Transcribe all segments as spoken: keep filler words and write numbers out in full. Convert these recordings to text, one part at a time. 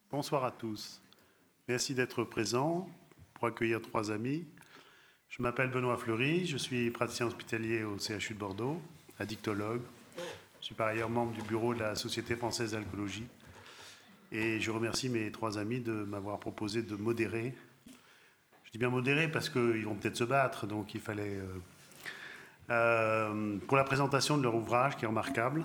Bonsoir à tous. Merci d'être présents pour accueillir trois amis. Je m'appelle Benoît Fleury, je suis praticien hospitalier au C H U de Bordeaux, addictologue. Je suis par ailleurs membre du bureau de la Société française d'alcoolologie. Et je remercie mes trois amis de m'avoir proposé de modérer. Je dis bien modérer parce qu'ils vont peut-être se battre, donc il fallait... Euh, euh, pour la présentation de leur ouvrage qui est remarquable.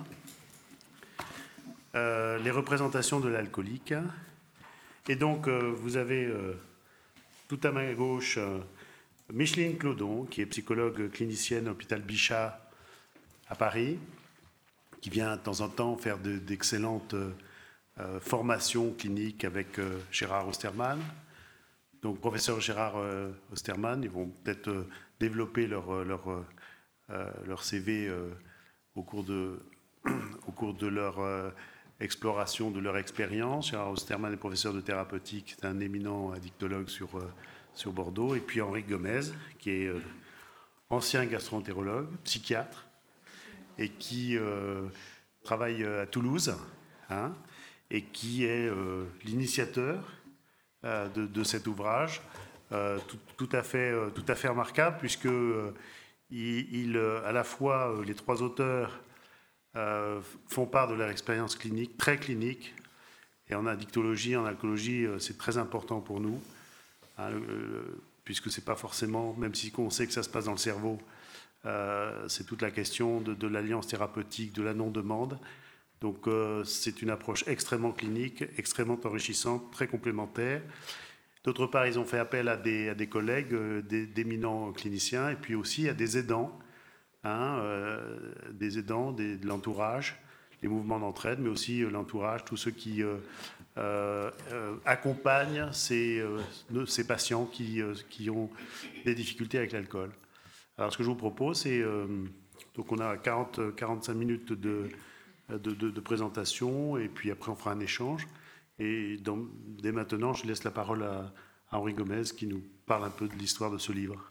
Euh, les représentations de l'alcoolique. Et donc, euh, vous avez euh, tout à ma gauche euh, Micheline Clodon, qui est psychologue clinicienne à l'hôpital Bichat à Paris, qui vient de temps en temps faire de, d'excellentes euh, formations cliniques avec euh, Gérard Osterman. Donc, professeur Gérard euh, Osterman, ils vont peut-être euh, développer leur, leur, euh, leur C V euh, au, cours de, au cours de leur... Euh, exploration de leur expérience. Gérard Osterman est professeur de thérapeutique, c'est un éminent addictologue sur, euh, sur Bordeaux. Et puis Henri Gomez, qui est euh, ancien gastroentérologue, psychiatre, et qui euh, travaille à Toulouse, hein, et qui est euh, l'initiateur euh, de, de cet ouvrage, euh, tout, tout, à fait, euh, tout à fait remarquable, puisque euh, il, il, à la fois euh, les trois auteurs Euh, font part de leur expérience clinique, très clinique. Et en addictologie, en alcoolologie, euh, c'est très important pour nous, hein, euh, puisque c'est pas forcément, même si on sait que ça se passe dans le cerveau, euh, c'est toute la question de, de l'alliance thérapeutique, de la non-demande. Donc euh, c'est une approche extrêmement clinique, extrêmement enrichissante, très complémentaire. D'autre part, ils ont fait appel à des, à des collègues, euh, des, d'éminents cliniciens, et puis aussi à des aidants, Hein, euh, des aidants, des, de l'entourage, les mouvements d'entraide, mais aussi euh, l'entourage, tous ceux qui euh, euh, accompagnent ces, euh, ces patients qui, euh, qui ont des difficultés avec l'alcool. Alors ce que je vous propose, c'est, euh, donc on a quarante à quarante-cinq minutes de, de, de, de présentation, et puis après on fera un échange. Et dans, dès maintenant, je laisse la parole à, à Henri Gomez qui nous parle un peu de l'histoire de ce livre.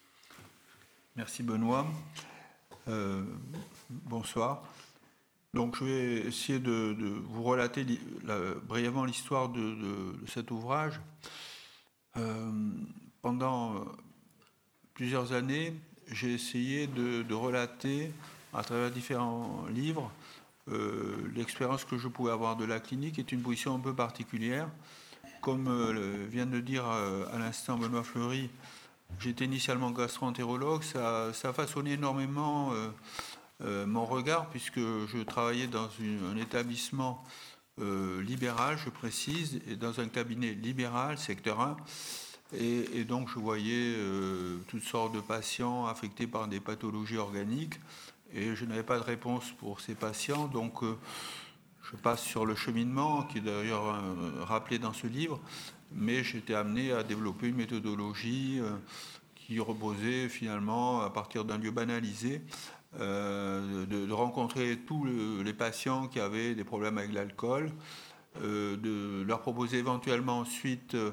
Merci Benoît. Euh, bonsoir. Donc je vais essayer de, de vous relater li, la, brièvement l'histoire de, de, de cet ouvrage. Euh, pendant plusieurs années, j'ai essayé de, de relater à travers différents livres euh, l'expérience que je pouvais avoir de la clinique. Est une position un peu particulière. Comme euh, vient de dire euh, à l'instant Benoît Fleury, j'étais initialement gastro-entérologue, ça, ça a façonné énormément euh, euh, mon regard, puisque je travaillais dans une, un établissement euh, libéral, je précise, et dans un cabinet libéral, secteur un, et, et donc je voyais euh, toutes sortes de patients affectés par des pathologies organiques, et je n'avais pas de réponse pour ces patients, donc euh, je passe sur le cheminement, qui est d'ailleurs euh, rappelé dans ce livre, mais j'étais amené à développer une méthodologie euh, qui reposait finalement à partir d'un lieu banalisé, euh, de, de rencontrer tous le, les patients qui avaient des problèmes avec l'alcool, euh, de leur proposer éventuellement ensuite euh,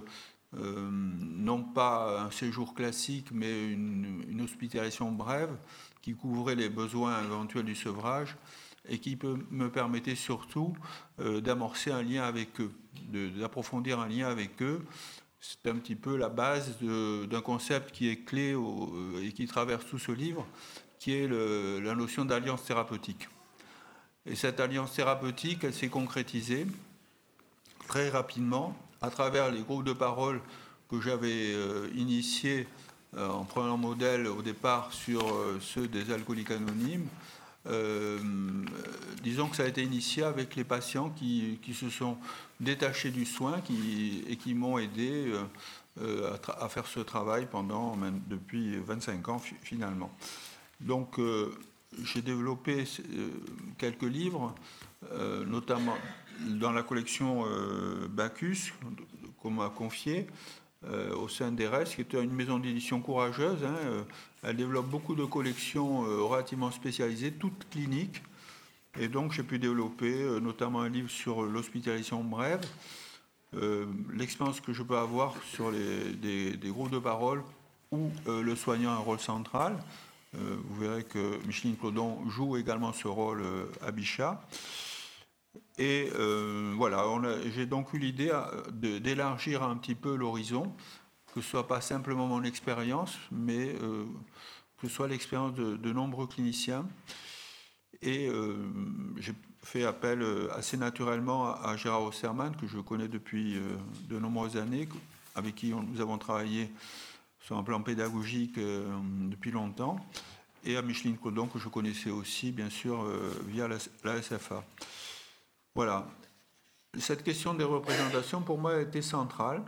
non pas un séjour classique, mais une, une hospitalisation brève qui couvrait les besoins éventuels du sevrage et qui peut, me permettait surtout euh, d'amorcer un lien avec eux, de, d'approfondir un lien avec eux. C'est un petit peu la base de, d'un concept qui est clé au, et qui traverse tout ce livre, qui est le, la notion d'alliance thérapeutique. Et cette alliance thérapeutique, elle s'est concrétisée très rapidement à travers les groupes de parole que j'avais euh, initiés euh, en prenant modèle au départ sur euh, ceux des alcooliques anonymes. Euh, disons que ça a été initié avec les patients qui, qui se sont détachés du soin qui, et qui m'ont aidé euh, à, tra- à faire ce travail pendant même depuis vingt-cinq ans finalement. Donc euh, j'ai développé euh, quelques livres, euh, notamment dans la collection euh, Bacchus, qu'on m'a confiée, euh, au sein d'E R E S, qui est une maison d'édition courageuse. Hein, euh, elle développe beaucoup de collections euh, relativement spécialisées, toutes cliniques. Et donc j'ai pu développer euh, notamment un livre sur l'hospitalisation brève, euh, l'expérience que je peux avoir sur les, des, des groupes de parole où euh, le soignant a un rôle central. Euh, vous verrez que Micheline Clodon joue également ce rôle euh, à Bichat. Et euh, voilà, on a, j'ai donc eu l'idée de, d'élargir un petit peu l'horizon, que ce soit pas simplement mon expérience, mais euh, que ce soit l'expérience de, de nombreux cliniciens. Et euh, j'ai fait appel assez naturellement à, à Gérard Osserman, que je connais depuis euh, de nombreuses années, avec qui on, nous avons travaillé sur un plan pédagogique euh, depuis longtemps, et à Micheline Clodon, que je connaissais aussi, bien sûr, euh, via la, la S F A. Voilà. Cette question des représentations, pour moi, elle était centrale.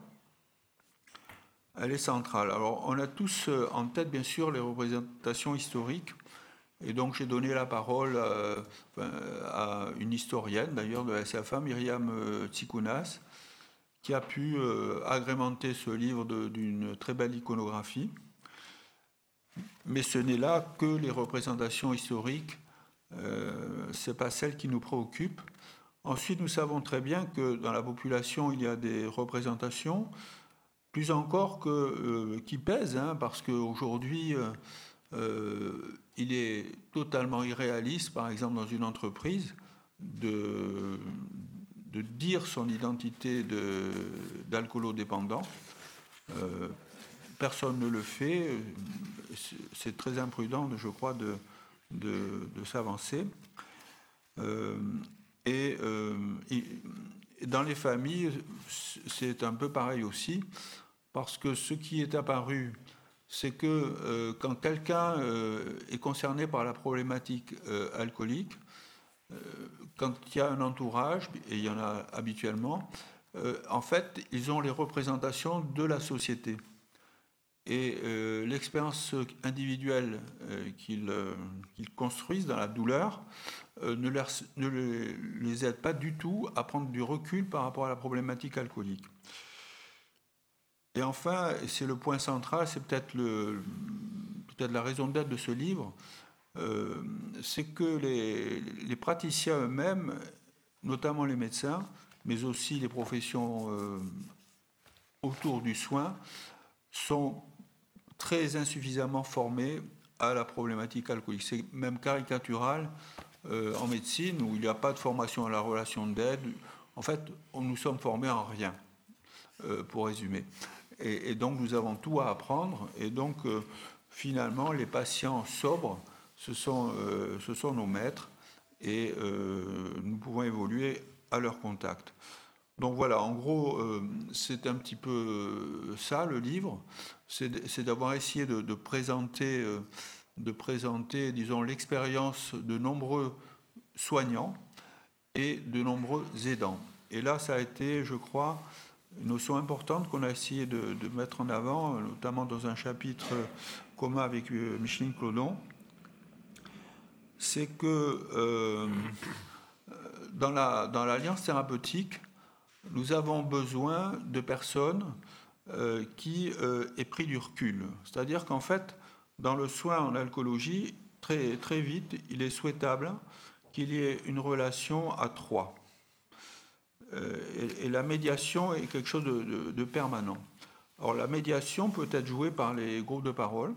Elle est centrale. Alors, on a tous en tête, bien sûr, les représentations historiques. Et donc, j'ai donné la parole à, à une historienne, d'ailleurs, de la S F A, Myriam Tsikounas, qui a pu euh, agrémenter ce livre de, d'une très belle iconographie. Mais ce n'est là que les représentations historiques. Euh, ce n'est pas celles qui nous préoccupent. Ensuite, nous savons très bien que dans la population, il y a des représentations, plus encore que, euh, qui pèsent, hein, parce qu'aujourd'hui, euh, euh, il est totalement irréaliste, par exemple dans une entreprise, de, de dire son identité de, d'alcoolodépendant. Euh, personne ne le fait. C'est très imprudent, je crois, de, de, de s'avancer. Euh, Et, euh, et dans les familles, c'est un peu pareil aussi, parce que ce qui est apparu, c'est que euh, quand quelqu'un euh, est concerné par la problématique euh, alcoolique, euh, quand il y a un entourage, et il y en a habituellement, euh, en fait, ils ont les représentations de la société. Et euh, l'expérience individuelle euh, qu'ils, euh, qu'ils construisent dans la douleur euh, ne, leur, ne les, les aide pas du tout à prendre du recul par rapport à la problématique alcoolique. Et enfin, c'est le point central, c'est peut-être, le, peut-être la raison d'être de ce livre, euh, c'est que les, les praticiens eux-mêmes, notamment les médecins, mais aussi les professions euh, autour du soin, sont très insuffisamment formés à la problématique alcoolique. C'est même caricatural euh, en médecine, où il n'y a pas de formation à la relation d'aide. En fait, on, nous sommes formés en rien, euh, pour résumer. Et, et donc, nous avons tout à apprendre. Et donc, euh, finalement, les patients sobres, ce sont, euh, ce sont nos maîtres. Et euh, nous pouvons évoluer à leur contact. Donc voilà, en gros, euh, c'est un petit peu ça le livre, c'est, c'est d'avoir essayé de, de présenter, euh, de présenter, disons, l'expérience de nombreux soignants et de nombreux aidants. Et là, ça a été, je crois, une notion importante qu'on a essayé de, de mettre en avant, notamment dans un chapitre commun avec Micheline Clodon, c'est que euh, dans, la, dans l'alliance thérapeutique, nous avons besoin de personnes euh, qui euh, aient pris du recul. C'est-à-dire qu'en fait, dans le soin en alcoolologie, très, très vite, il est souhaitable qu'il y ait une relation à trois. Euh, et, et la médiation est quelque chose de, de, de permanent. Alors la médiation peut être jouée par les groupes de parole,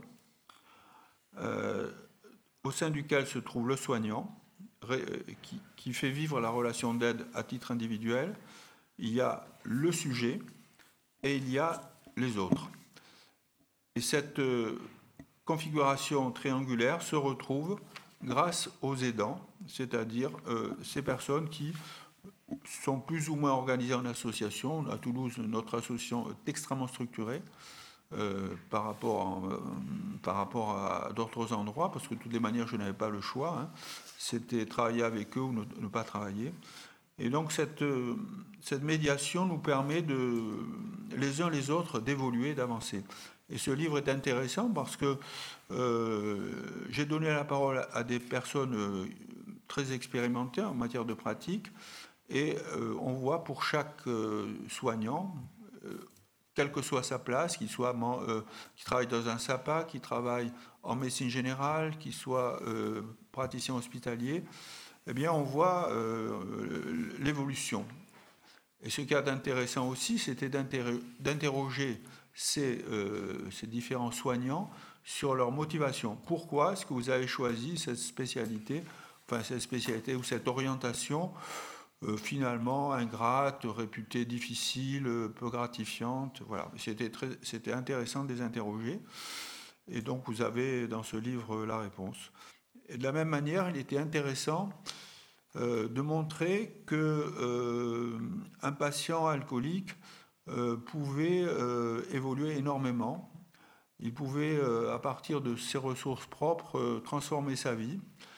euh, au sein duquel se trouve le soignant, ré, qui, qui fait vivre la relation d'aide à titre individuel. Il y a le sujet et il y a les autres. Et cette euh, configuration triangulaire se retrouve grâce aux aidants, c'est-à-dire euh, ces personnes qui sont plus ou moins organisées en association. À Toulouse, notre association est extrêmement structurée euh, par, rapport en, euh, par rapport à d'autres endroits, parce que de toutes les manières, je n'avais pas le choix. Hein. C'était travailler avec eux ou ne, ne pas travailler. Et donc cette, cette médiation nous permet de, les uns les autres d'évoluer, d'avancer. Et ce livre est intéressant parce que euh, j'ai donné la parole à des personnes euh, très expérimentées en matière de pratique, et euh, on voit pour chaque euh, soignant, euh, quelle que soit sa place, qu'il soit euh, qui travaille dans un S A P A, qui travaille en médecine générale, qu'il soit euh, praticien hospitalier, eh bien, on voit euh, l'évolution. Et ce qui est intéressant aussi, c'était d'interroger ces, euh, ces différents soignants sur leur motivation. Pourquoi est-ce que vous avez choisi cette spécialité, enfin cette spécialité ou cette orientation euh, finalement ingrates, réputées difficiles, peu gratifiantes. Voilà. C'était, très, c'était intéressant de les interroger. Et donc vous avez dans ce livre la réponse. Et de la même manière, il était intéressant euh, de montrer que euh, un patient alcoolique euh, pouvait euh, évoluer énormément. Il pouvait, euh, à partir de ses ressources propres, euh, transformer sa vie.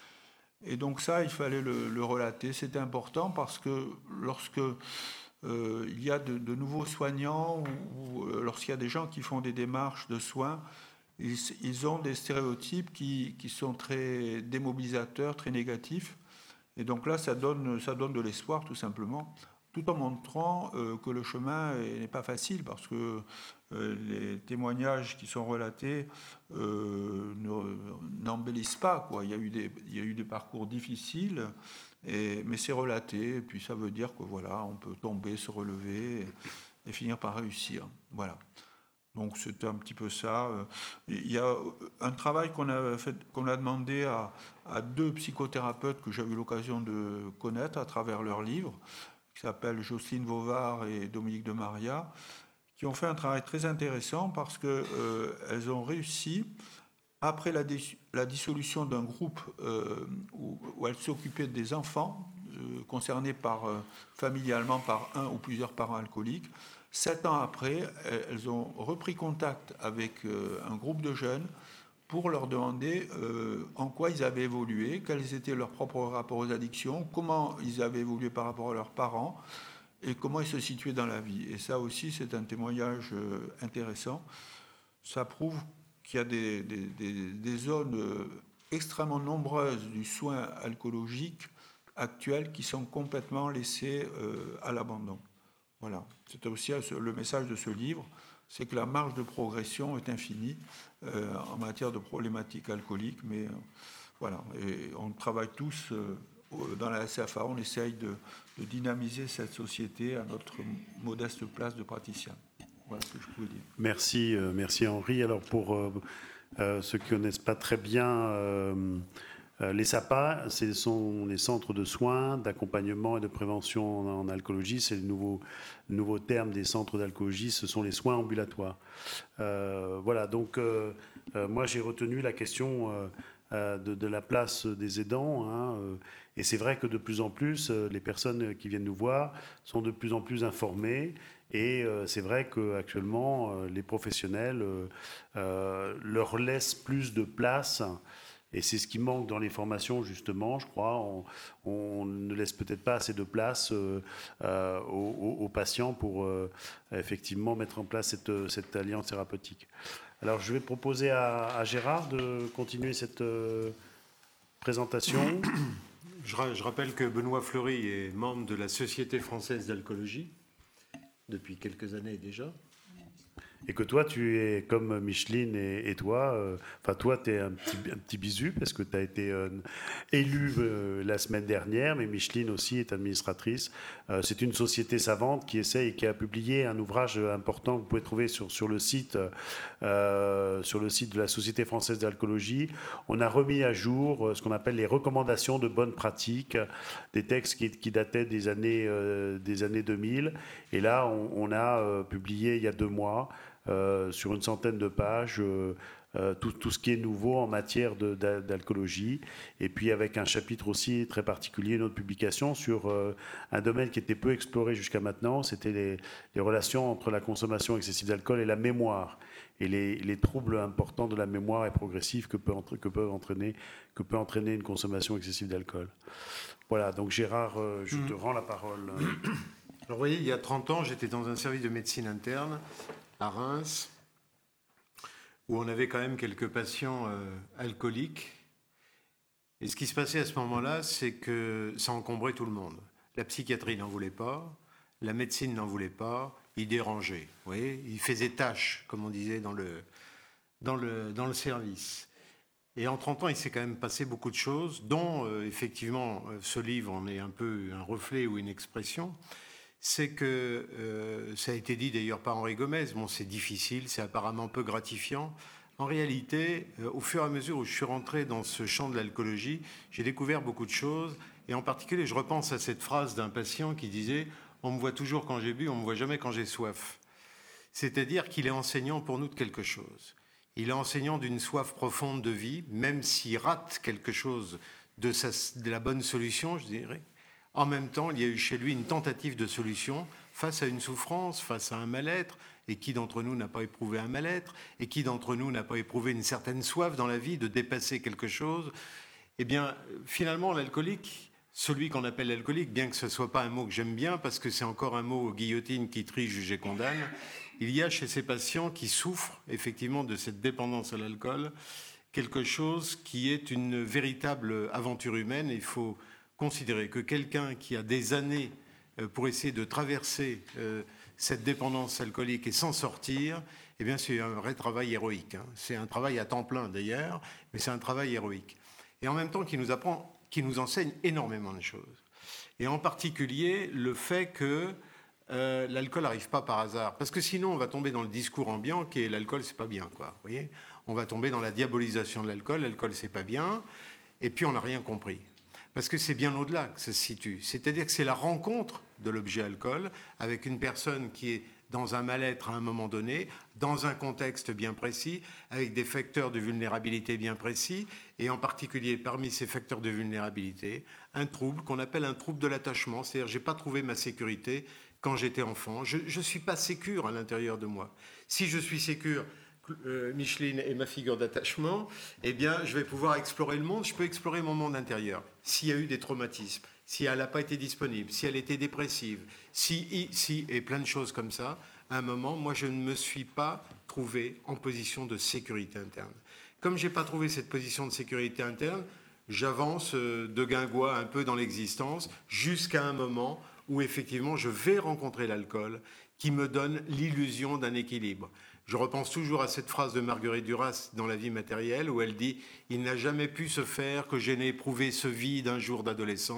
Et donc ça, il fallait le, le relater. C'était important parce que lorsque euh, il y a de, de nouveaux soignants ou, ou lorsqu'il y a des gens qui font des démarches de soins, ils, ils ont des stéréotypes qui, qui sont très démobilisateurs, très négatifs. Et donc là, ça donne, ça donne de l'espoir, tout simplement, tout en montrant euh, que le chemin n'est pas facile, parce que euh, les témoignages qui sont relatés euh, ne, n'embellissent pas, quoi. Il y a eu des, il y a eu des parcours difficiles, et, mais c'est relaté, et puis ça veut dire que voilà, on peut tomber, se relever, et, et finir par réussir. Voilà. Donc c'était un petit peu ça. Il y a un travail qu'on a, fait, qu'on a demandé à, à deux psychothérapeutes que j'ai eu l'occasion de connaître à travers leurs livres, qui s'appellent Jocelyne Vauvard et Dominique de Maria, qui ont fait un travail très intéressant parce qu'elles euh, ont réussi, après la, dis- la dissolution d'un groupe euh, où, où elles s'occupaient des enfants euh, concernés par, euh, familialement par un ou plusieurs parents alcooliques. Sept ans après, elles ont repris contact avec euh, un groupe de jeunes pour leur demander euh, en quoi ils avaient évolué, quels étaient leurs propres rapports aux addictions, comment ils avaient évolué par rapport à leurs parents et comment ils se situaient dans la vie. Et ça aussi, c'est un témoignage euh, intéressant. Ça prouve qu'il y a des, des, des, des zones euh, extrêmement nombreuses du soin alcoolologique actuel qui sont complètement laissées euh, à l'abandon. Voilà, c'est aussi le message de ce livre, c'est que la marge de progression est infinie euh, en matière de problématiques alcooliques, mais euh, voilà, et on travaille tous euh, dans la S F A, on essaye de, de dynamiser cette société à notre modeste place de praticien. Voilà ce que je pouvais dire. Merci, euh, merci Henri. Alors pour euh, euh, ceux qui ne connaissent pas très bien, euh, euh, les S A P A, ce sont les centres de soins, d'accompagnement et de prévention en, en alcoolologie. C'est le nouveau, le nouveau terme des centres d'alcoolologie, ce sont les soins ambulatoires. Euh, voilà, donc euh, euh, moi j'ai retenu la question euh, euh, de, de la place des aidants, hein, euh, et c'est vrai que de plus en plus, euh, les personnes qui viennent nous voir sont de plus en plus informées. Et euh, c'est vrai qu'actuellement, euh, les professionnels euh, euh, leur laissent plus de place. Et c'est ce qui manque dans les formations, justement, je crois. On, on ne laisse peut-être pas assez de place euh, euh, aux, aux patients pour euh, effectivement mettre en place cette, cette alliance thérapeutique. Alors, je vais proposer à, à Gérard de continuer cette euh, présentation. Je, ra- je rappelle que Benoît Fleury est membre de la Société française d'alcoolologie depuis quelques années déjà. Et que toi, tu es comme Micheline et, et toi, euh, enfin toi, tu es un petit, un petit bisu parce que tu as été euh, élue euh, la semaine dernière, mais Micheline aussi est administratrice. Euh, c'est une société savante qui essaye et qui a publié un ouvrage important que vous pouvez trouver sur, sur, le, site, euh, sur le site de la Société française d'alcoolologie. On a remis à jour euh, ce qu'on appelle les recommandations de bonnes pratiques, des textes qui, qui dataient des années, euh, des années deux mille. Et là, on, on a euh, publié il y a deux mois, Euh, sur une centaine de pages, euh, euh, tout, tout ce qui est nouveau en matière de, d'alcoolologie, et puis avec un chapitre aussi très particulier, une autre publication sur euh, un domaine qui était peu exploré jusqu'à maintenant, c'était les, les relations entre la consommation excessive d'alcool et la mémoire, et les, les troubles importants de la mémoire et progressifs que peut, que, peut entraîner, que peut entraîner une consommation excessive d'alcool. Voilà, donc Gérard, euh, je mmh. te rends la parole. Alors vous voyez, il y a trente ans, j'étais dans un service de médecine interne à Reims, où on avait quand même quelques patients euh, alcooliques. Et ce qui se passait à ce moment-là, c'est que ça encombrait tout le monde. La psychiatrie n'en voulait pas, la médecine n'en voulait pas, il dérangeait. Vous voyez, il faisait tâche, comme on disait dans le, dans le, dans le service. Et en trente ans, il s'est quand même passé beaucoup de choses, dont euh, effectivement ce livre en est un peu un reflet ou une expression. C'est que, euh, ça a été dit d'ailleurs par Henri Gomez, bon, c'est difficile, c'est apparemment peu gratifiant. En réalité, euh, au fur et à mesure où je suis rentré dans ce champ de l'alcoolologie, j'ai découvert beaucoup de choses Et en particulier, je repense à cette phrase d'un patient qui disait « On me voit toujours quand j'ai bu, on ne me voit jamais quand j'ai soif ». C'est-à-dire qu'il est enseignant pour nous de quelque chose. Il est enseignant d'une soif profonde de vie, même s'il rate quelque chose de, sa, de la bonne solution, je dirais. En même temps, il y a eu chez lui une tentative de solution face à une souffrance, face à un mal-être. Et qui d'entre nous n'a pas éprouvé un mal-être? Et qui d'entre nous n'a pas éprouvé une certaine soif dans la vie de dépasser quelque chose? Eh bien, finalement, l'alcoolique, celui qu'on appelle l'alcoolique, bien que ce ne soit pas un mot que j'aime bien, parce que c'est encore un mot guillotine qui trie, juge et condamne, il y a chez ces patients qui souffrent effectivement de cette dépendance à l'alcool quelque chose qui est une véritable aventure humaine. Il faut considérer que quelqu'un qui a des années pour essayer de traverser cette dépendance alcoolique et s'en sortir, eh bien c'est un vrai travail héroïque. Hein. C'est un travail à temps plein d'ailleurs, mais c'est un travail héroïque. Et en même temps qui nous apprend, qui nous enseigne énormément de choses. Et en particulier le fait que euh, l'alcool n'arrive pas par hasard. Parce que sinon on va tomber dans le discours ambiant qui est l'alcool c'est pas bien, quoi. Vous voyez, on va tomber dans la diabolisation de l'alcool, l'alcool c'est pas bien, et puis on n'a rien compris. Parce que c'est bien au-delà que ça se situe. C'est-à-dire que c'est la rencontre de l'objet alcool avec une personne qui est dans un mal-être à un moment donné, dans un contexte bien précis, avec des facteurs de vulnérabilité bien précis, et en particulier parmi ces facteurs de vulnérabilité, un trouble qu'on appelle un trouble de l'attachement. C'est-à-dire j'ai pas trouvé ma sécurité quand j'étais enfant. Je ne suis pas sécure à l'intérieur de moi. Si je suis sécure, Euh, Micheline est ma figure d'attachement, eh bien, je vais pouvoir explorer le monde, je peux explorer mon monde intérieur. S'il y a eu des traumatismes, si elle n'a pas été disponible, si elle était dépressive, si, si, et plein de choses comme ça, à un moment, moi, je ne me suis pas trouvé en position de sécurité interne. Comme je n'ai pas trouvé cette position de sécurité interne, j'avance de guingois un peu dans l'existence, jusqu'à un moment où, effectivement, je vais rencontrer l'alcool qui me donne l'illusion d'un équilibre. Je repense toujours à cette phrase de Marguerite Duras dans La vie matérielle où elle dit « Il n'a jamais pu se faire que je n'ai éprouvé ce vide un jour d'adolescence ».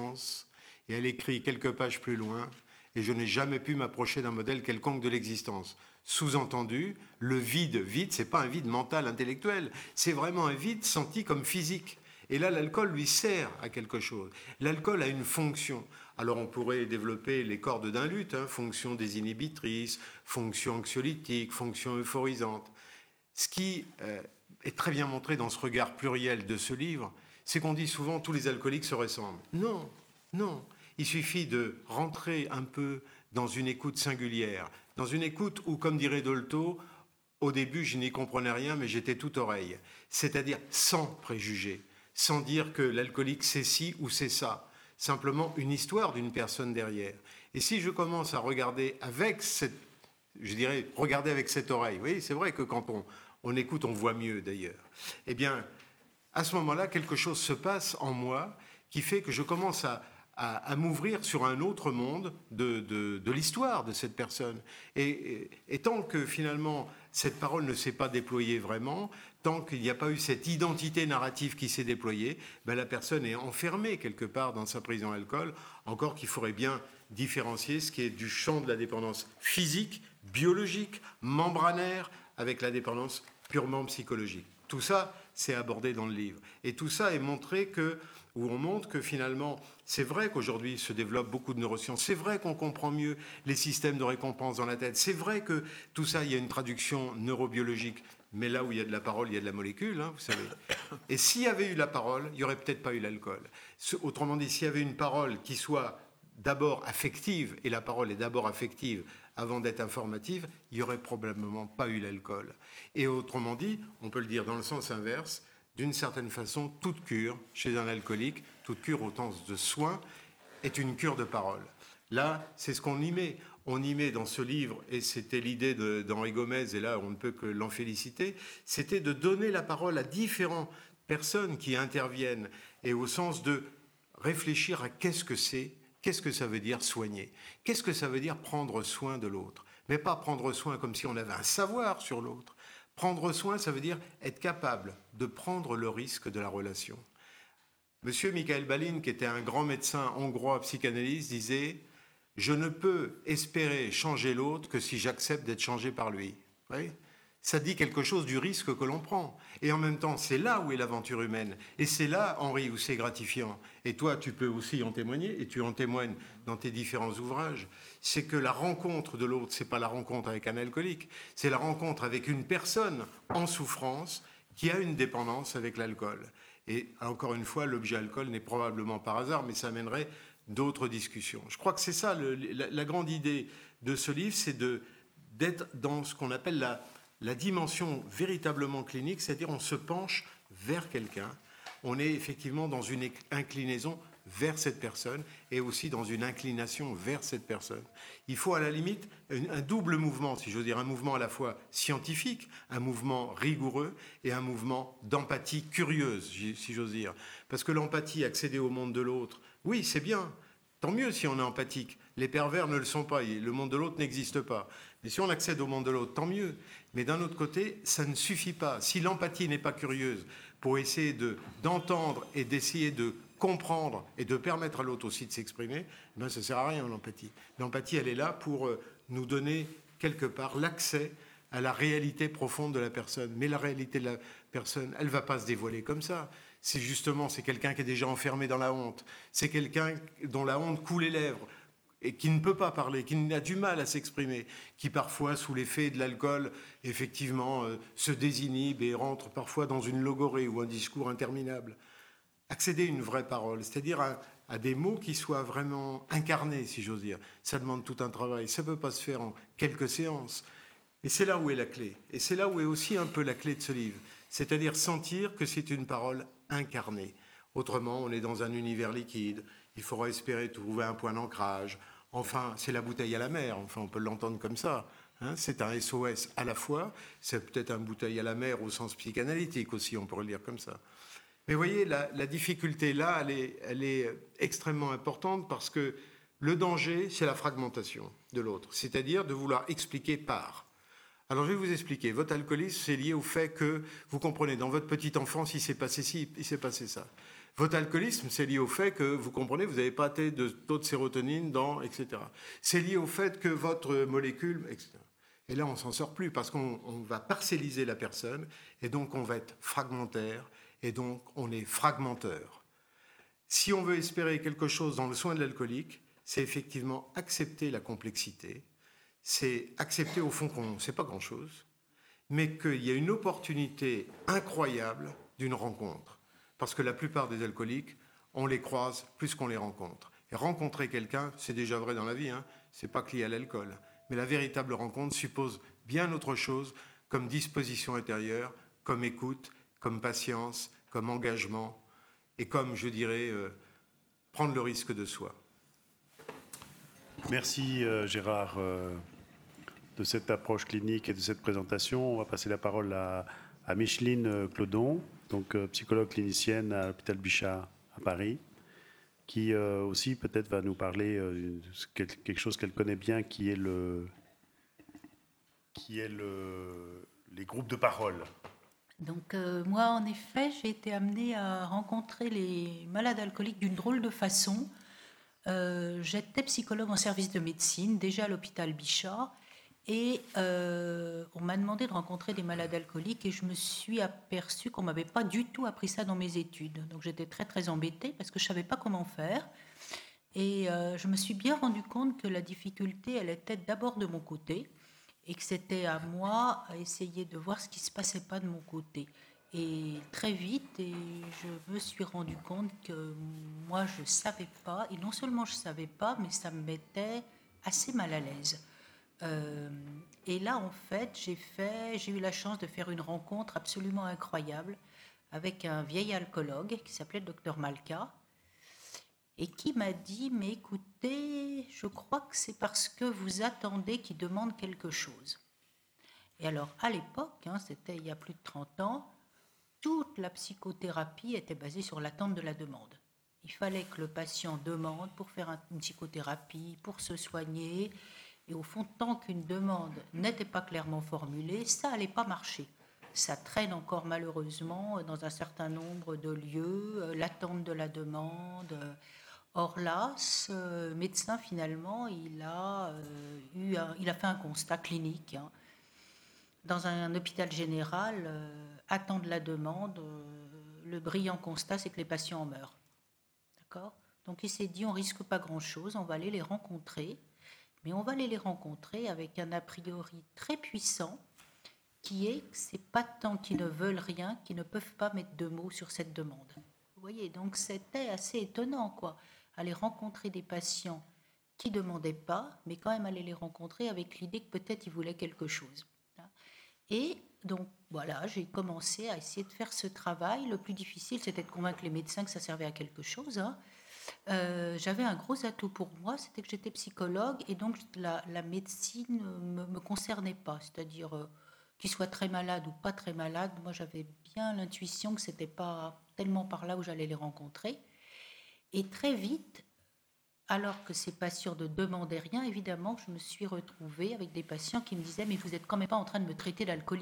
Et elle écrit quelques pages plus loin « Et je n'ai jamais pu m'approcher d'un modèle quelconque de l'existence ». Sous-entendu, le vide, vide, ce n'est pas un vide mental, intellectuel, c'est vraiment un vide senti comme physique. Et là, l'alcool lui sert à quelque chose. L'alcool a une fonction. Alors on pourrait développer les cordes d'un luth, hein, fonction désinhibitrice, fonction anxiolytique, fonction euphorisante. Ce qui euh, est très bien montré dans ce regard pluriel de ce livre, c'est qu'on dit souvent tous les alcooliques se ressemblent. Non, non. Il suffit de rentrer un peu dans une écoute singulière, dans une écoute où, comme dirait Dolto, au début je n'y comprenais rien, mais j'étais tout oreille. C'est-à-dire sans préjugés, sans dire que l'alcoolique c'est ci ou c'est ça. Simplement une histoire d'une personne derrière. Et si je commence à regarder avec cette, je dirais, regarder avec cette oreille, oui, c'est vrai que quand on, on écoute, on voit mieux d'ailleurs. Eh bien, à ce moment-là, quelque chose se passe en moi qui fait que je commence à, à, à m'ouvrir sur un autre monde de, de, de l'histoire de cette personne. Et, et, et tant que finalement cette parole ne s'est pas déployée vraiment, tant qu'il n'y a pas eu cette identité narrative qui s'est déployée, ben la personne est enfermée quelque part dans sa prison alcool, encore qu'il faudrait bien différencier ce qui est du champ de la dépendance physique, biologique, membranaire, avec la dépendance purement psychologique. Tout ça, c'est abordé dans le livre. Et tout ça est montré que, où on montre que finalement, c'est vrai qu'aujourd'hui se développent beaucoup de neurosciences, c'est vrai qu'on comprend mieux les systèmes de récompense dans la tête, c'est vrai que tout ça, il y a une traduction neurobiologique, mais là où il y a de la parole, il y a de la molécule, hein, vous savez. Et s'il y avait eu la parole, il n'y aurait peut-être pas eu l'alcool. Autrement dit, s'il y avait une parole qui soit d'abord affective, et la parole est d'abord affective avant d'être informative, il n'y aurait probablement pas eu l'alcool. Et autrement dit, on peut le dire dans le sens inverse, d'une certaine façon, toute cure chez un alcoolique, toute cure au sens de soin, est une cure de parole. Là, c'est ce qu'on y met. On y met dans ce livre, et c'était l'idée de, d'Henri Gomez, et là on ne peut que l'en féliciter, c'était de donner la parole à différentes personnes qui interviennent, et au sens de réfléchir à qu'est-ce que c'est, qu'est-ce que ça veut dire soigner, qu'est-ce que ça veut dire prendre soin de l'autre, mais pas prendre soin comme si on avait un savoir sur l'autre. Prendre soin, ça veut dire être capable de prendre le risque de la relation. Monsieur Michael Balin, qui était un grand médecin hongrois psychanalyste, disait « Je ne peux espérer changer l'autre que si j'accepte d'être changé par lui. » Oui, Ça dit quelque chose du risque que l'on prend. Et en même temps, c'est là où est l'aventure humaine. Et c'est là, Henri, où c'est gratifiant. Et toi, tu peux aussi en témoigner, et tu en témoignes dans tes différents ouvrages. C'est que la rencontre de l'autre, c'est pas la rencontre avec un alcoolique, c'est la rencontre avec une personne en souffrance qui a une dépendance avec l'alcool. Et encore une fois, l'objet alcool n'est probablement par hasard, mais ça amènerait d'autres discussions. Je crois que c'est ça, le, la, la grande idée de ce livre, c'est de, d'être dans ce qu'on appelle la... La dimension véritablement clinique, c'est-à-dire on se penche vers quelqu'un, on est effectivement dans une inclinaison vers cette personne et aussi dans une inclination vers cette personne. Il faut à la limite un double mouvement, si j'ose dire, un mouvement à la fois scientifique, un mouvement rigoureux et un mouvement d'empathie curieuse, si j'ose dire. Parce que l'empathie, accéder au monde de l'autre, oui, c'est bien, tant mieux si on est empathique. Les pervers ne le sont pas, le monde de l'autre n'existe pas. Mais si on accède au monde de l'autre, tant mieux. Mais d'un autre côté, ça ne suffit pas. Si l'empathie n'est pas curieuse pour essayer de, d'entendre et d'essayer de comprendre et de permettre à l'autre aussi de s'exprimer, ben ça ne sert à rien, l'empathie. L'empathie, elle est là pour nous donner quelque part l'accès à la réalité profonde de la personne. Mais la réalité de la personne, elle ne va pas se dévoiler comme ça. C'est justement, c'est quelqu'un qui est déjà enfermé dans la honte. C'est quelqu'un dont la honte coule les lèvres et qui ne peut pas parler, qui a du mal à s'exprimer, qui parfois, sous l'effet de l'alcool, effectivement, euh, se désinhibe et rentre parfois dans une logorée ou un discours interminable. Accéder à une vraie parole, c'est-à-dire à, à des mots qui soient vraiment incarnés, si j'ose dire. Ça demande tout un travail, ça ne peut pas se faire en quelques séances. Et c'est là où est la clé. Et c'est là où est aussi un peu la clé de ce livre. C'est-à-dire sentir que c'est une parole incarnée. Autrement, on est dans un univers liquide. Il faudra espérer trouver un point d'ancrage. Enfin, c'est la bouteille à la mer. Enfin, on peut l'entendre comme ça. Hein, c'est un S O S à la fois. C'est peut-être un bouteille à la mer au sens psychanalytique aussi, on pourrait le dire comme ça. Mais vous voyez, la, la difficulté là, elle est, elle est extrêmement importante parce que le danger, c'est la fragmentation de l'autre. C'est-à-dire de vouloir expliquer par. Alors, je vais vous expliquer. Votre alcoolisme, c'est lié au fait que, vous comprenez, dans votre petite enfance, il s'est passé ci, il s'est passé ça. Votre alcoolisme, c'est lié au fait que, vous comprenez, vous n'avez pas assez de taux de sérotonine dans, et cetera. C'est lié au fait que votre molécule, et cetera. Et là, on ne s'en sort plus parce qu'on on va parcelliser la personne et donc on va être fragmentaire et donc on est fragmenteur. Si on veut espérer quelque chose dans le soin de l'alcoolique, c'est effectivement accepter la complexité, c'est accepter au fond qu'on ne sait pas grand-chose, mais qu'il y a une opportunité incroyable d'une rencontre. Parce que la plupart des alcooliques, on les croise plus qu'on les rencontre. Et rencontrer quelqu'un, c'est déjà vrai dans la vie, hein, c'est pas que lié à l'alcool. Mais la véritable rencontre suppose bien autre chose comme disposition intérieure, comme écoute, comme patience, comme engagement et comme, je dirais, euh, prendre le risque de soi. Merci euh, Gérard euh, de cette approche clinique et de cette présentation. On va passer la parole à, à Micheline Clodon, donc euh, psychologue clinicienne à l'hôpital Bichat à Paris, qui euh, aussi peut-être va nous parler euh, de quelque chose qu'elle connaît bien, qui est, le, qui est le, les groupes de parole. Donc euh, moi, en effet, j'ai été amenée à rencontrer les malades alcooliques d'une drôle de façon. Euh, j'étais psychologue en service de médecine, déjà à l'hôpital Bichat, et euh, on m'a demandé de rencontrer des malades alcooliques et je me suis aperçue qu'on ne m'avait pas du tout appris ça dans mes études. Donc j'étais très très embêtée parce que je ne savais pas comment faire. Et euh, je me suis bien rendu compte que la difficulté, elle était d'abord de mon côté et que c'était à moi à essayer de voir ce qui ne se passait pas de mon côté. Et très vite, et je me suis rendu compte que moi, je ne savais pas, et non seulement je ne savais pas, mais ça me mettait assez mal à l'aise. Euh, et là, en fait, j'ai fait, j'ai eu la chance de faire une rencontre absolument incroyable avec un vieil alcoologue qui s'appelait le docteur Malka et qui m'a dit, mais écoutez, je crois que c'est parce que vous attendez qu'il demande quelque chose. Et alors, à l'époque, hein, c'était il y a plus de trente ans, toute la psychothérapie était basée sur l'attente de la demande. Il fallait que le patient demande pour faire une psychothérapie, pour se soigner. Et au fond, tant qu'une demande n'était pas clairement formulée, ça n'allait pas marcher. Ça traîne encore malheureusement dans un certain nombre de lieux, l'attente de la demande. Or là, ce médecin, finalement, il a, euh, eu un, il a fait un constat clinique. Hein. dans un hôpital général, euh, attendent la demande. Euh, le brillant constat, c'est que les patients en meurent. D'accord ? Donc il s'est dit, on risque pas grand-chose, on va aller les rencontrer. Mais on va aller les rencontrer avec un a priori très puissant, qui est que ce n'est pas tant qu'ils ne veulent rien, qu'ils ne peuvent pas mettre de mots sur cette demande. Vous voyez, donc c'était assez étonnant, quoi. Aller rencontrer des patients qui ne demandaient pas, mais quand même aller les rencontrer avec l'idée que peut-être ils voulaient quelque chose. Et donc, voilà, j'ai commencé à essayer de faire ce travail. Le plus difficile, c'était de convaincre les médecins que ça servait à quelque chose. Hein. Euh, j'avais un gros atout pour moi, c'était que j'étais psychologue, et donc la, la médecine ne me, me concernait pas. C'est-à-dire, euh, qu'ils soient très malades ou pas très malades, moi j'avais bien l'intuition que ce n'était pas tellement par là où j'allais les rencontrer. Et très vite, alors que ces patients ne demandaient rien, évidemment, je me suis retrouvée avec des patients qui me disaient « mais vous n'êtes quand même pas en train de me traiter d'alcoolique ».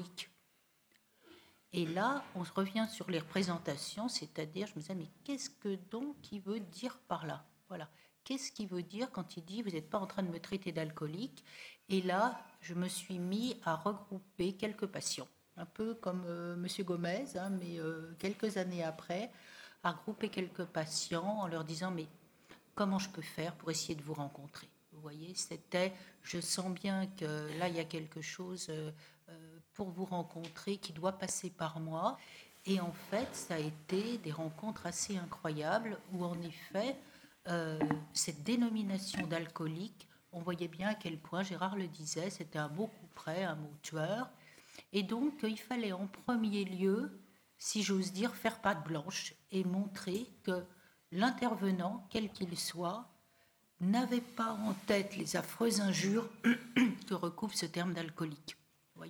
Et là, on revient sur les représentations, c'est-à-dire, je me disais « mais qu'est-ce que donc il veut dire par là ?» Voilà. Qu'est-ce qu'il veut dire quand il dit « vous n'êtes pas en train de me traiter d'alcoolique ?» Et là, je me suis mis à regrouper quelques patients, un peu comme euh, M. Gomez, hein, mais euh, quelques années après, à regrouper quelques patients en leur disant « mais comment je peux faire pour essayer de vous rencontrer ?» Vous voyez, c'était, je sens bien que là, il y a quelque chose euh, pour vous rencontrer qui doit passer par moi. Et en fait, ça a été des rencontres assez incroyables où, en effet, euh, cette dénomination d'alcoolique, on voyait bien à quel point, Gérard le disait, c'était un mot couperet, un mot tueur. Et donc, il fallait en premier lieu, si j'ose dire, faire patte blanche et montrer que l'intervenant, quel qu'il soit, n'avait pas en tête les affreuses injures que recouvre ce terme d'alcoolique. Vous voyez ?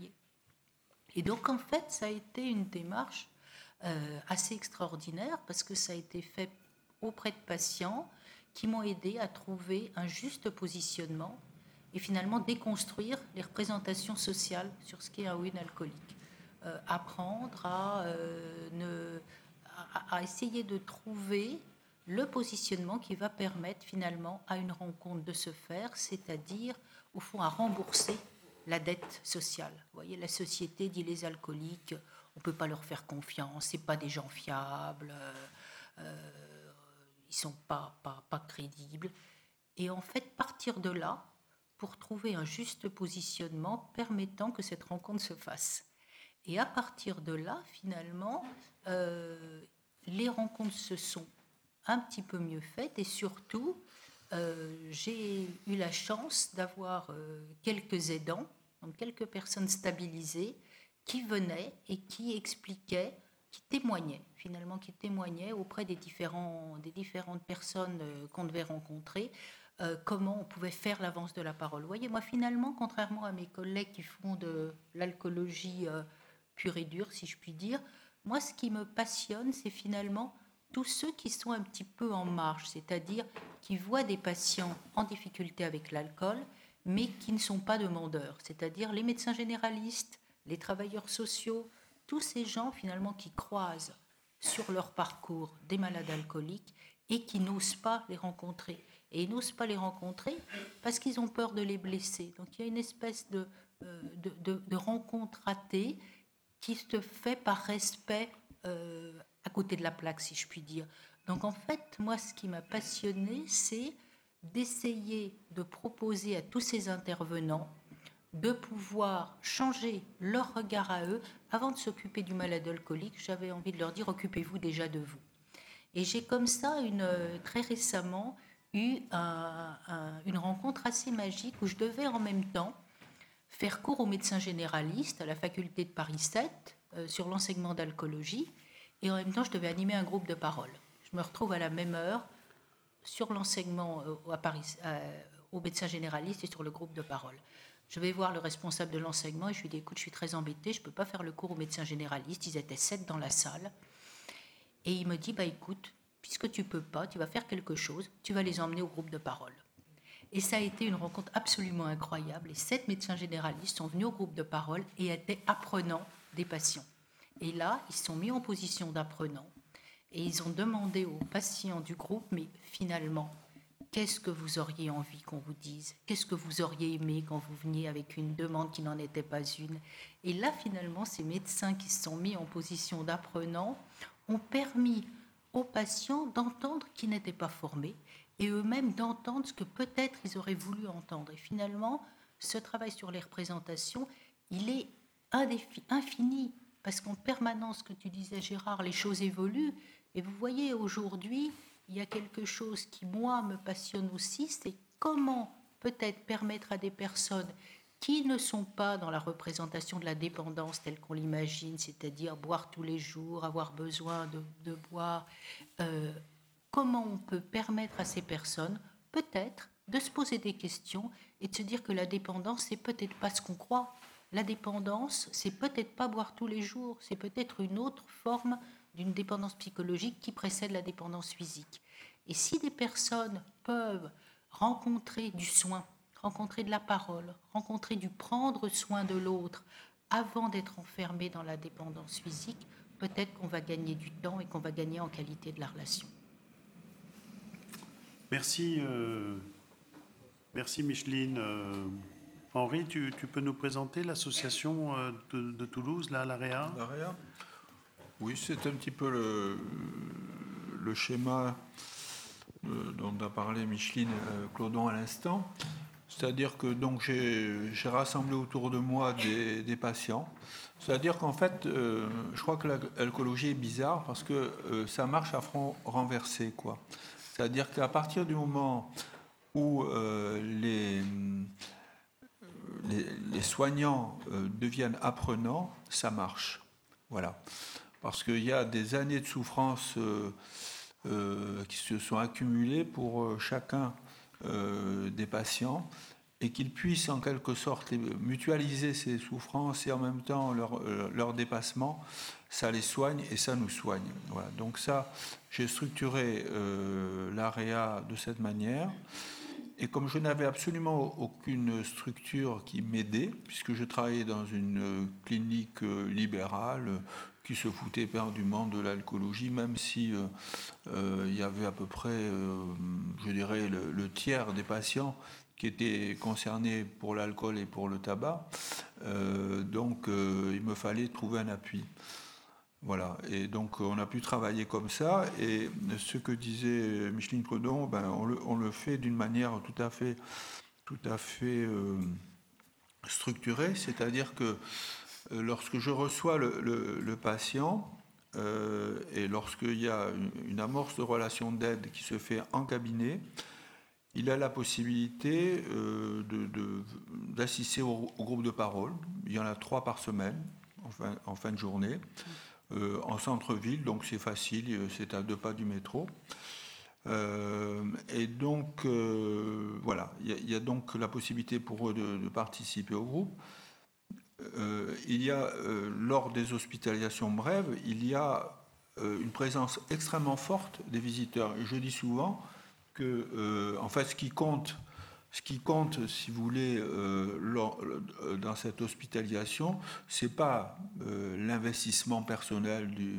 Et donc, en fait, ça a été une démarche euh, assez extraordinaire parce que ça a été fait auprès de patients qui m'ont aidé à trouver un juste positionnement et finalement déconstruire les représentations sociales sur ce qu'est un ou une alcoolique. Euh, apprendre à, euh, ne, à, à essayer de trouver le positionnement qui va permettre finalement à une rencontre de se faire, c'est-à-dire au fond à rembourser la dette sociale. Vous voyez, la société dit les alcooliques, on ne peut pas leur faire confiance, ce n'est pas des gens fiables, euh, euh, ils ne sont pas, pas, pas crédibles. Et en fait, partir de là pour trouver un juste positionnement permettant que cette rencontre se fasse. Et à partir de là, finalement, euh, les rencontres se sont un petit peu mieux faites et surtout, euh, j'ai eu la chance d'avoir euh, quelques aidants, donc quelques personnes stabilisées qui venaient et qui expliquaient, qui témoignaient, finalement, qui témoignaient auprès des, différents, des différentes personnes euh, qu'on devait rencontrer, euh, comment on pouvait faire l'avance de la parole. Vous voyez, moi, finalement, contrairement à mes collègues qui font de l'alcoolologie euh, pure et dure, si je puis dire, moi, ce qui me passionne, c'est finalement tous ceux qui sont un petit peu en marge, c'est-à-dire qui voient des patients en difficulté avec l'alcool, mais qui ne sont pas demandeurs, c'est-à-dire les médecins généralistes, les travailleurs sociaux, tous ces gens finalement qui croisent sur leur parcours des malades alcooliques et qui n'osent pas les rencontrer. Et ils n'osent pas les rencontrer parce qu'ils ont peur de les blesser. Donc il y a une espèce de, de, de, de rencontre ratée qui se fait par respect euh, à côté de la plaque, si je puis dire. Donc en fait, moi, ce qui m'a passionnée, c'est d'essayer de proposer à tous ces intervenants de pouvoir changer leur regard à eux. Avant de s'occuper du malade alcoolique, j'avais envie de leur dire « occupez-vous déjà de vous ». Et j'ai comme ça, une, très récemment, eu un, un, une rencontre assez magique où je devais en même temps faire cours aux médecins généralistes à la faculté de Paris sept euh, sur l'enseignement d'alcoolologie, et en même temps, je devais animer un groupe de parole. Je me retrouve à la même heure sur l'enseignement euh, à Paris, euh, aux médecins généralistes et sur le groupe de parole. Je vais voir le responsable de l'enseignement et je lui dis « écoute, je suis très embêtée, je ne peux pas faire le cours aux médecins généralistes, ils étaient sept dans la salle. » Et il me dit bah, « écoute, puisque tu ne peux pas, tu vas faire quelque chose, tu vas les emmener au groupe de parole. » Et ça a été une rencontre absolument incroyable. Les sept médecins généralistes sont venus au groupe de parole et étaient apprenants des patients. Et là, ils se sont mis en position d'apprenants et ils ont demandé aux patients du groupe « mais finalement, qu'est-ce que vous auriez envie qu'on vous dise? Qu'est-ce que vous auriez aimé quand vous veniez avec une demande qui n'en était pas une? Et là, finalement, ces médecins qui se sont mis en position d'apprenants ont permis aux patients d'entendre qu'ils n'étaient pas formés et eux-mêmes d'entendre ce que peut-être ils auraient voulu entendre. Et finalement, ce travail sur les représentations, il est infini, parce qu'en permanence, que tu disais Gérard, les choses évoluent. Et vous voyez, aujourd'hui, il y a quelque chose qui, moi, me passionne aussi, c'est comment peut-être permettre à des personnes qui ne sont pas dans la représentation de la dépendance telle qu'on l'imagine, c'est-à-dire boire tous les jours, avoir besoin de, de boire, euh, comment on peut permettre à ces personnes, peut-être, de se poser des questions et de se dire que la dépendance, c'est peut-être pas ce qu'on croit. La dépendance, c'est peut-être pas boire tous les jours, c'est peut-être une autre forme d'une dépendance psychologique qui précède la dépendance physique. Et si des personnes peuvent rencontrer du soin, rencontrer de la parole, rencontrer du prendre soin de l'autre avant d'être enfermées dans la dépendance physique, peut-être qu'on va gagner du temps et qu'on va gagner en qualité de la relation. Merci, euh, merci Micheline. Euh, Henri, tu, tu peux nous présenter l'association euh, de, de Toulouse, là, l'A R E A ? L'A R E A ? Oui, c'est un petit peu le, le schéma dont a parlé Micheline Clodon à l'instant. C'est-à-dire que donc, j'ai, j'ai rassemblé autour de moi des, des patients. C'est-à-dire qu'en fait, euh, je crois que l'alcoolologie est bizarre parce que euh, ça marche à front renversé, quoi. C'est-à-dire qu'à partir du moment où euh, les, les, les soignants euh, deviennent apprenants, ça marche. Voilà. Parce qu'il y a des années de souffrance euh, euh, qui se sont accumulées pour euh, chacun euh, des patients et qu'ils puissent en quelque sorte mutualiser ces souffrances et en même temps leur, euh, leur dépassement, ça les soigne et ça nous soigne. Voilà. Donc ça, j'ai structuré euh, l'A R E A de cette manière. Et comme je n'avais absolument aucune structure qui m'aidait, puisque je travaillais dans une clinique libérale qui se foutait éperdument de l'alcoolologie, même si euh, euh, il y avait à peu près, euh, je dirais, le, le tiers des patients qui étaient concernés pour l'alcool et pour le tabac. Euh, donc, euh, il me fallait trouver un appui. Voilà, et donc on a pu travailler comme ça, et ce que disait Micheline Clodon, ben, on, le, on le fait d'une manière tout à fait, tout à fait euh, structurée, c'est-à-dire que euh, lorsque je reçois le, le, le patient, euh, et lorsqu'il y a une, une amorce de relation d'aide qui se fait en cabinet, il a la possibilité euh, de, de, d'assister au, au groupe de parole. Il y en a trois par semaine, en fin, en fin de journée. Euh, en centre-ville, donc c'est facile, c'est à deux pas du métro. Euh, et donc, euh, voilà, il y, y a donc la possibilité pour eux de, de participer au groupe. Euh, il y a, euh, lors des hospitalisations brèves, il y a euh, une présence extrêmement forte des visiteurs. Et je dis souvent que, euh, en fait, ce qui compte, Ce qui compte, si vous voulez, euh, dans cette hospitalisation, c'est pas euh, l'investissement personnel du,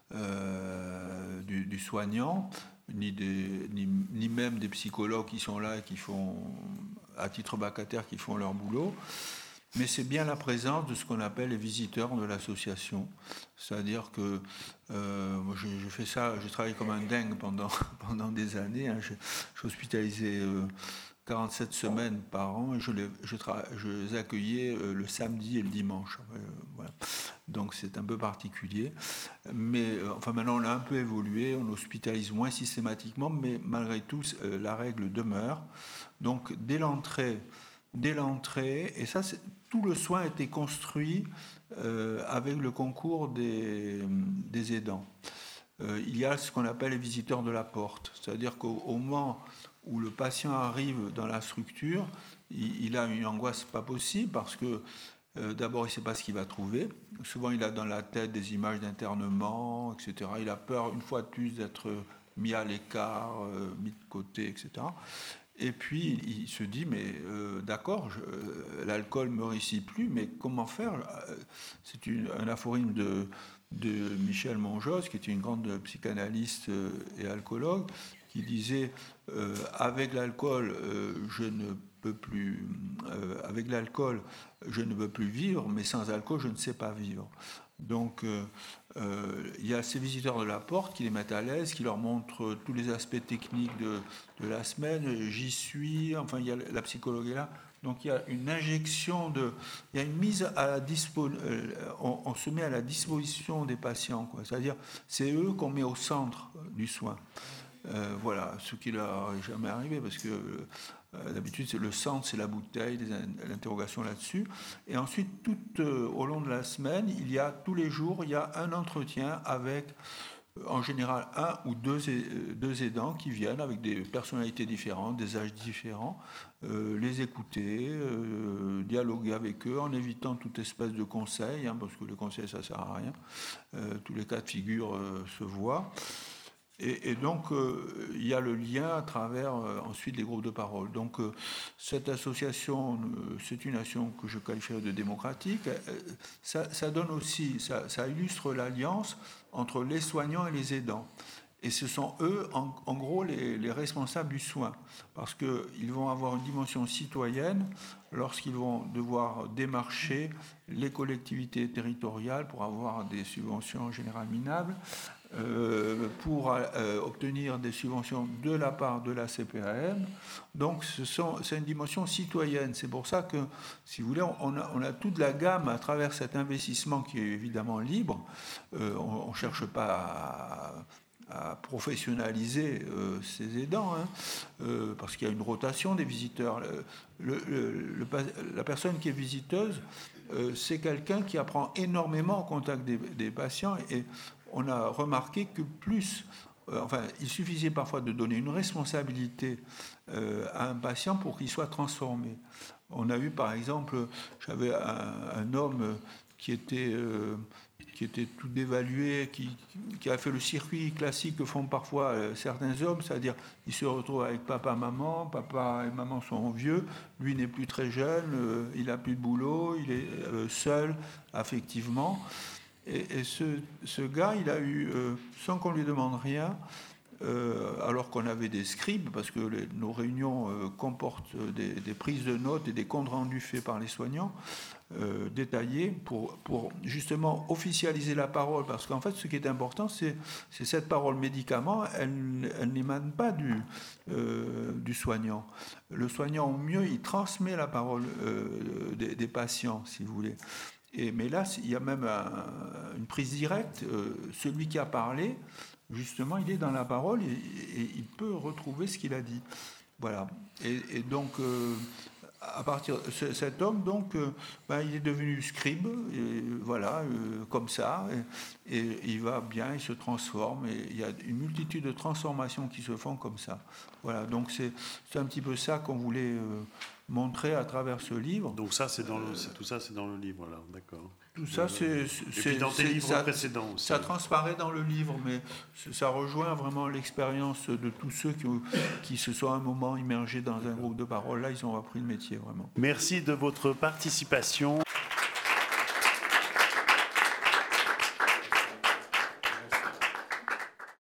euh, du, du soignant, ni, des, ni, ni même des psychologues qui sont là et qui font, à titre vacataire, qui font leur boulot, mais c'est bien la présence de ce qu'on appelle les visiteurs de l'association. C'est-à-dire que euh, moi, j'ai, j'ai fait ça, j'ai travaillé comme un dingue pendant, pendant des années. Hein, j'ai, j'ai hospitalisé Euh, quarante-sept semaines par an, et je les, je, tra- je les accueillais euh, le samedi et le dimanche. Euh, voilà. Donc c'est un peu particulier. Mais euh, enfin maintenant on a un peu évolué, on hospitalise moins systématiquement, mais malgré tout euh, la règle demeure. Donc dès l'entrée, dès l'entrée, et ça c'est, tout le soin a été construit euh, avec le concours des, des aidants. Euh, il y a ce qu'on appelle les visiteurs de la porte, c'est-à-dire qu'au au moment où le patient arrive dans la structure, il, il a une angoisse pas possible parce que euh, d'abord il ne sait pas ce qu'il va trouver. Souvent il a dans la tête des images d'internement, et cetera. Il a peur une fois de plus d'être mis à l'écart, euh, mis de côté, et cetera. Et puis il se dit mais euh, d'accord, je, euh, l'alcool me réussit plus, mais comment faire? C'est une, un aphorisme de de Michel Monjosse, qui est une grande psychanalyste et alcoologue, qui disait euh, avec l'alcool, euh, je ne peux plus, euh, avec l'alcool, je ne peux plus vivre, mais sans alcool, je ne sais pas vivre. Donc, euh, euh, il y a ces visiteurs de la porte qui les mettent à l'aise, qui leur montrent tous les aspects techniques de, de la semaine. J'y suis, enfin, il y a la psychologue est là. Donc, il y a une injection de, il y a une mise à la dispo, euh, on, on se met à la disposition des patients, quoi. C'est-à-dire, c'est eux qu'on met au centre du soin. Euh, voilà, ce qui leur est jamais arrivé, parce que euh, d'habitude, c'est le centre, c'est la bouteille, l'interrogation là-dessus. Et ensuite, tout euh, au long de la semaine, il y a tous les jours, il y a un entretien avec, euh, en général, un ou deux, deux aidants qui viennent avec des personnalités différentes, des âges différents, euh, les écouter, euh, dialoguer avec eux, en évitant toute espèce de conseil, hein, parce que les conseils, ça sert à rien. Euh, tous les cas de figure euh, se voient. Et, et donc, euh, il y a le lien à travers euh, ensuite les groupes de parole. Donc, euh, cette association, euh, c'est une action que je qualifierais de démocratique. Euh, ça, ça donne aussi, ça, ça illustre l'alliance entre les soignants et les aidants. Et ce sont eux, en, en gros, les, les responsables du soin. Parce qu'ils vont avoir une dimension citoyenne lorsqu'ils vont devoir démarcher les collectivités territoriales pour avoir des subventions en général minables, Euh, pour euh, obtenir des subventions de la part de la C P A M. Donc ce sont, c'est une dimension citoyenne. C'est pour ça que, si vous voulez, on a, on a toute la gamme à travers cet investissement qui est évidemment libre. Euh, on ne cherche pas à, à professionnaliser euh, ces aidants, hein, euh, parce qu'il y a une rotation des visiteurs. Le, le, le, la personne qui est visiteuse, euh, c'est quelqu'un qui apprend énormément au contact des, des patients, et on a remarqué que plus, euh, enfin, il suffisait parfois de donner une responsabilité euh, à un patient pour qu'il soit transformé. On a eu, par exemple, j'avais un, un homme qui était, euh, qui était tout dévalué, qui, qui a fait le circuit classique que font parfois euh, certains hommes, c'est-à-dire il se retrouve avec papa, maman, papa et maman sont vieux, lui n'est plus très jeune, euh, il n'a plus de boulot, il est euh, seul affectivement. Et, et ce, ce gars, il a eu, euh, sans qu'on lui demande rien, euh, alors qu'on avait des scribes, parce que les, nos réunions euh, comportent des, des prises de notes et des comptes rendus faits par les soignants, euh, détaillés, pour, pour justement officialiser la parole. Parce qu'en fait, ce qui est important, c'est, c'est cette parole médicament, elle, elle n'émane pas du, euh, du soignant. Le soignant, au mieux, il transmet la parole euh, des, des patients, si vous voulez. Et, mais là, il y a même un, une prise directe. Euh, celui qui a parlé, justement, il est dans la parole et, et il peut retrouver ce qu'il a dit. Voilà. Et, et donc, euh, à partir de cet homme, donc, euh, ben, il est devenu scribe, et voilà, euh, comme ça, et, et il va bien, il se transforme, et il y a une multitude de transformations qui se font comme ça. Voilà. Donc, c'est, c'est un petit peu ça qu'on voulait euh, montrer à travers ce livre. Donc ça, c'est dans le, c'est, tout ça, c'est dans le livre, là, d'accord. Tout ça, c'est, c'est, c'est, et puis dans tes c'est, livres ça, précédents aussi. Ça transparaît dans le livre, mais ça rejoint vraiment l'expérience de tous ceux qui, qui se sont à un moment immergés dans un groupe de parole. Là, ils ont appris le métier, vraiment. Merci de votre participation.